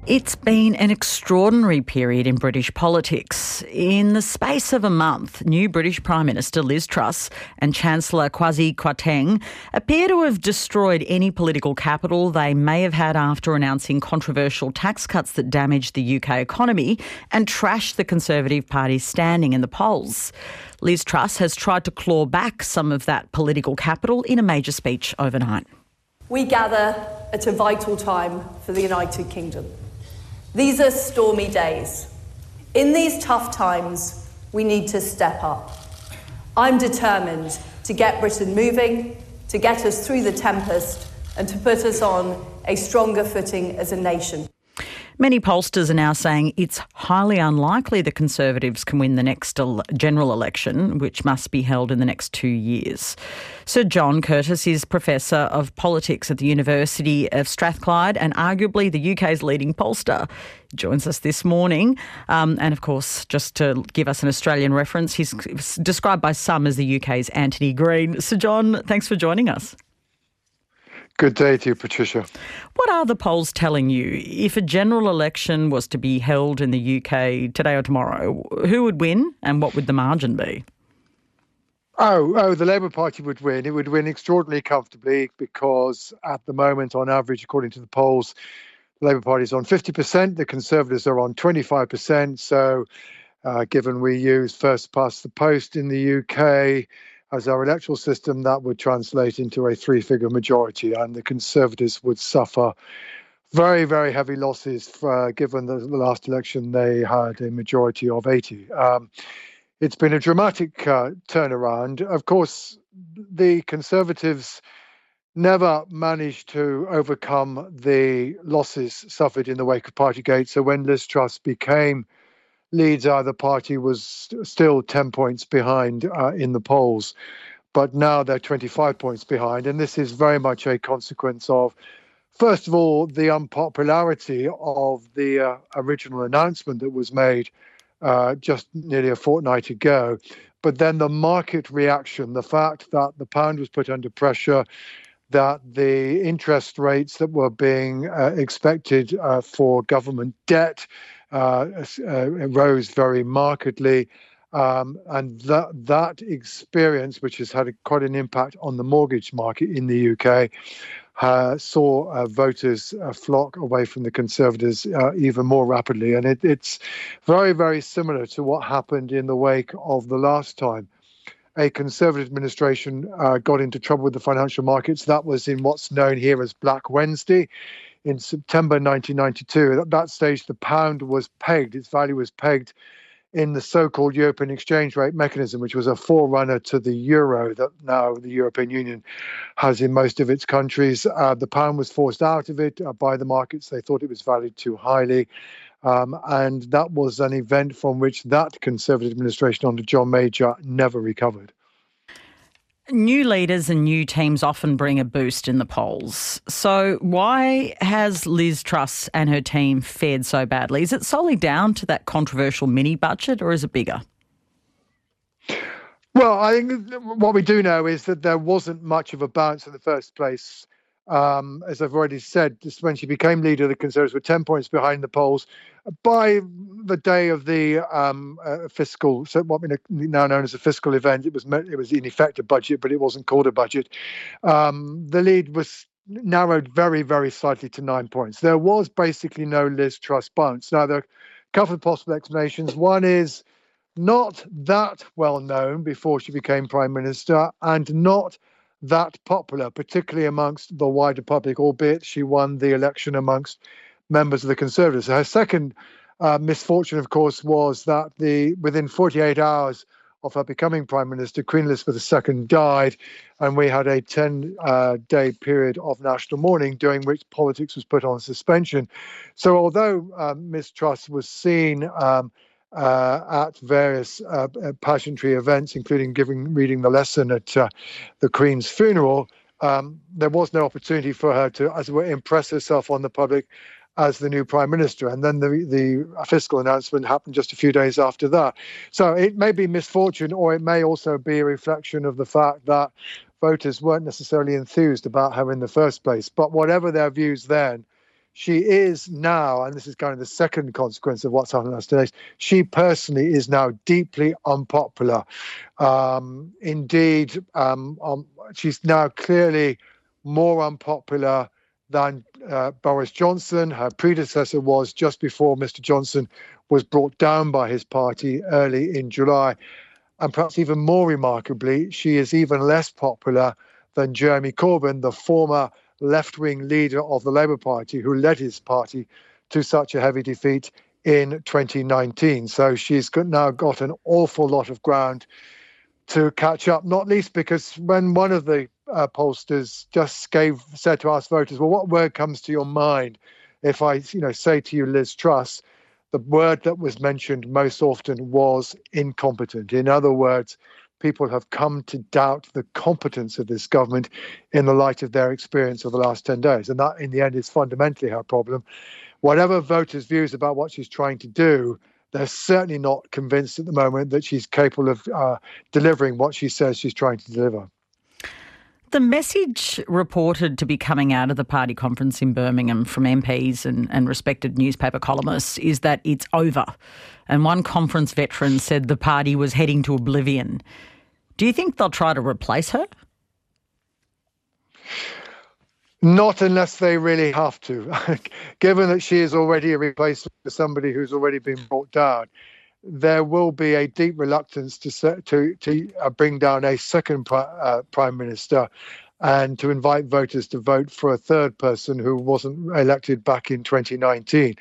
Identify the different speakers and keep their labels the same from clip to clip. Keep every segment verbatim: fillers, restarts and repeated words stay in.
Speaker 1: It's been an extraordinary period in British politics. In the space of a month, new British Prime Minister Liz Truss and Chancellor Kwasi Kwarteng appear to have destroyed any political capital they may have had after announcing controversial tax cuts that damaged the U K economy and trashed the Conservative Party's standing in the polls. Liz Truss has tried to claw back some of that political capital in a major speech overnight.
Speaker 2: We gather at a vital time for the United Kingdom. These are stormy days. In these tough times, we need to step up. I'm determined to get Britain moving, to get us through the tempest, and to put us on a stronger footing as a nation.
Speaker 1: Many pollsters are now saying it's highly unlikely the Conservatives can win the next el- general election, which must be held in the next two years. Sir John Curtice is Professor of Politics at the University of Strathclyde and arguably the U K's leading pollster. He joins us this morning. Um, and, of course, just to give us an Australian reference, he's described by some as the U K's Anthony Green. Sir John, thanks for joining us.
Speaker 3: Good day to you, Patricia.
Speaker 1: What are the polls telling you? If a general election was to be held in the U K today or tomorrow, who would win and what would the margin be?
Speaker 3: Oh, oh, the Labour Party would win. It would win extraordinarily comfortably because at the moment, on average, according to the polls, the Labour Party is on fifty percent, the Conservatives are on twenty-five percent. So uh, given we use first past the post in the U K as our electoral system, that would translate into a three-figure majority, and the Conservatives would suffer very, very heavy losses for, given the, the last election they had a majority of eighty. Um, it's been a dramatic uh, turnaround. Of course, the Conservatives never managed to overcome the losses suffered in the wake of Partygate. So when Liz Truss became leader, the party was st- still ten points behind uh, in the polls, but now they're twenty-five points behind. And this is very much a consequence of, first of all, the unpopularity of the uh, original announcement that was made uh, just nearly a fortnight ago. But then the market reaction, the fact that the pound was put under pressure, that the interest rates that were being uh, expected uh, for government debt Uh, uh, rose very markedly, um, and that that experience, which has had a, quite an impact on the mortgage market in the U K, uh, saw uh, voters uh, flock away from the Conservatives uh, even more rapidly. And it, it's very, very similar to what happened in the wake of the last time a Conservative administration uh, got into trouble with the financial markets. That was in what's known here as Black Wednesday. In September nineteen ninety-two, at that stage, the pound was pegged, its value was pegged in the so-called European exchange rate mechanism, which was a forerunner to the euro that now the European Union has in most of its countries. Uh, the pound was forced out of it uh, by the markets. They thought it was valued too highly. Um, and that was an event from which that Conservative administration under John Major never recovered.
Speaker 1: New leaders and new teams often bring a boost in the polls. So why has Liz Truss and her team fared so badly? Is it solely down to that controversial mini budget, or is it bigger?
Speaker 3: Well, I think what we do know is that there wasn't much of a bounce in the first place. Um, as I've already said, just when she became leader, the Conservatives were ten points behind the polls. By the day of the um, uh, fiscal, so what we now known as a fiscal event, it was it was in effect a budget, but it wasn't called a budget. Um, the lead was narrowed very, very slightly to nine points. There was basically no Liz Truss bounce. Now, there are a couple of possible explanations. One is not that well known before she became Prime Minister, and not that popular, particularly amongst the wider public, albeit she won the election amongst members of the Conservatives. Her second uh, misfortune, of course, was that the within forty-eight hours of her becoming Prime Minister, Queen Elizabeth the Second died, and we had a ten-day uh, period of national mourning during which politics was put on suspension. So although um, Miz Truss was seen um, uh, at various uh, pageantry events, including giving reading the lesson at uh, the Queen's funeral, um, there was no opportunity for her to, as it were, impress herself on the public as the new Prime Minister. And then the, the fiscal announcement happened just a few days after that. So it may be misfortune, or it may also be a reflection of the fact that voters weren't necessarily enthused about her in the first place. But whatever their views then, she is now, and this is kind of the second consequence of what's happened last days, she personally is now deeply unpopular. Um, indeed, um, um, she's now clearly more unpopular than uh, Boris Johnson. Her predecessor was just before Mister Johnson was brought down by his party early in July. And perhaps even more remarkably, she is even less popular than Jeremy Corbyn, the former left-wing leader of the Labour Party, who led his party to such a heavy defeat in twenty nineteen. So she's now got an awful lot of ground to catch up, not least because when one of the uh, pollsters just gave said to us voters, well, what word comes to your mind if I you know, say to you Liz Truss, the word that was mentioned most often was incompetent. In other words, people have come to doubt the competence of this government in the light of their experience of the last ten days. And that, in the end, is fundamentally her problem. Whatever voters' views about what she's trying to do, they're certainly not convinced at the moment that she's capable of uh, delivering what she says she's trying to deliver.
Speaker 1: The message reported to be coming out of the party conference in Birmingham from M Ps and, and respected newspaper columnists is that it's over. And one conference veteran said the party was heading to oblivion. Do you think they'll try to replace her?
Speaker 3: Not unless they really have to. Given that she is already a replacement for somebody who's already been brought down, there will be a deep reluctance to to to uh, bring down a second pri- uh, prime minister and to invite voters to vote for a third person who wasn't elected back in twenty nineteen.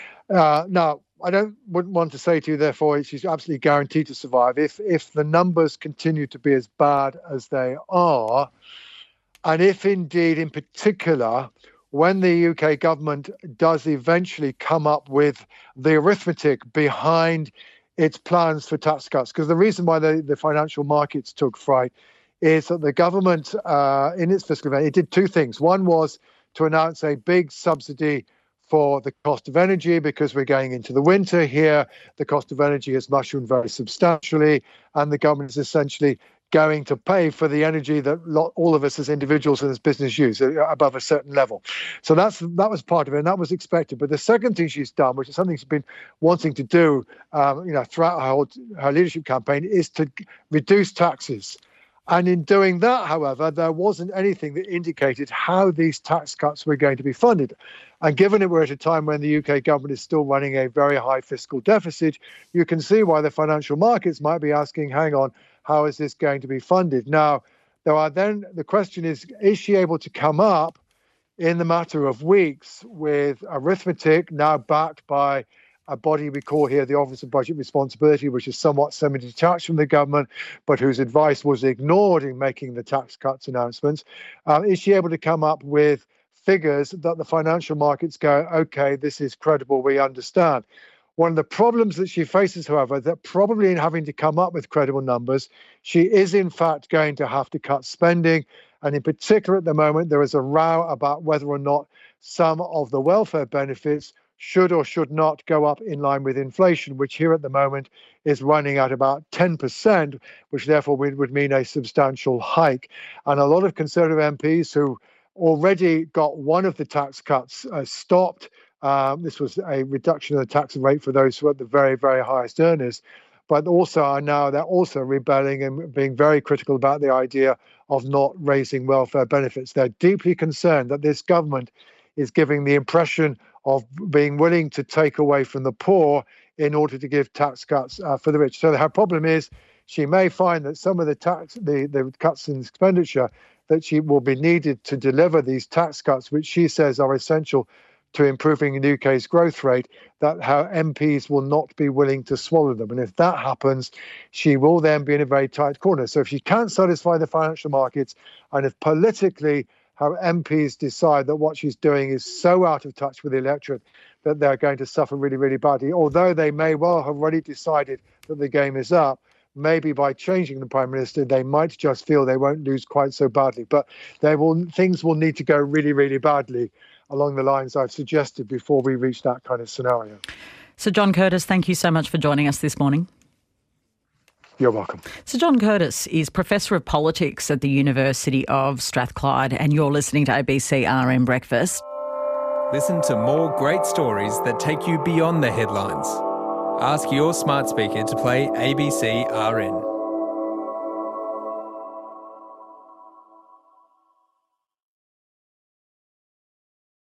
Speaker 3: Uh, now, I don't wouldn't want to say to you, therefore, she's absolutely guaranteed to survive. If if the numbers continue to be as bad as they are, and if indeed, in particular, when the U K government does eventually come up with the arithmetic behind its plans for tax cuts, because the reason why the, the financial markets took fright is that the government, uh, in its fiscal event, it did two things. One was to announce a big subsidy for the cost of energy, because we're going into the winter here. The cost of energy has mushroomed very substantially, and the government is essentially going to pay for the energy that all of us as individuals and as business use above a certain level. So that's that was part of it, and that was expected. But the second thing she's done, which is something she's been wanting to do, um, you know, throughout her, whole, her leadership campaign, is to reduce taxes. And in doing that, however, there wasn't anything that indicated how these tax cuts were going to be funded. And given it we're at a time when the U K government is still running a very high fiscal deficit, you can see why the financial markets might be asking, hang on, how is this going to be funded? Now, there are then the question is, is she able to come up in the matter of weeks with arithmetic now backed by a body we call here the Office of Budget Responsibility, which is somewhat semi-detached from the government, but whose advice was ignored in making the tax cuts announcements? Um, is she able to come up with figures that the financial markets go, okay, this is credible, we understand? One of the problems that she faces, however, that probably in having to come up with credible numbers, she is in fact going to have to cut spending. And in particular at the moment, there is a row about whether or not some of the welfare benefits should or should not go up in line with inflation, which here at the moment is running at about ten percent, which therefore would mean a substantial hike. And a lot of Conservative M Ps who already got one of the tax cuts uh, stopped. Um, this was a reduction of the tax rate for those who are at the very, very highest earners, but also are now they're also rebelling and being very critical about the idea of not raising welfare benefits. They're deeply concerned that this government is giving the impression of being willing to take away from the poor in order to give tax cuts uh, for the rich. So her problem is she may find that some of the tax, the, the cuts in expenditure that she will be needed to deliver these tax cuts, which she says are essential to improving the U K's growth rate, that her M Ps will not be willing to swallow them. And if that happens, she will then be in a very tight corner. So if she can't satisfy the financial markets, and if politically her M Ps decide that what she's doing is so out of touch with the electorate that they're going to suffer really, really badly, although they may well have already decided that the game is up, maybe by changing the Prime Minister, they might just feel they won't lose quite so badly. But they will, things will need to go really, really badly along the lines I've suggested before we reach that kind of scenario.
Speaker 1: Sir John Curtice, thank you so much for joining us this morning.
Speaker 3: You're welcome.
Speaker 1: Sir John Curtice is Professor of Politics at the University of Strathclyde, and you're listening to A B C R M Breakfast.
Speaker 4: Listen to more great stories that take you beyond the headlines. Ask your smart speaker to play A B C R N.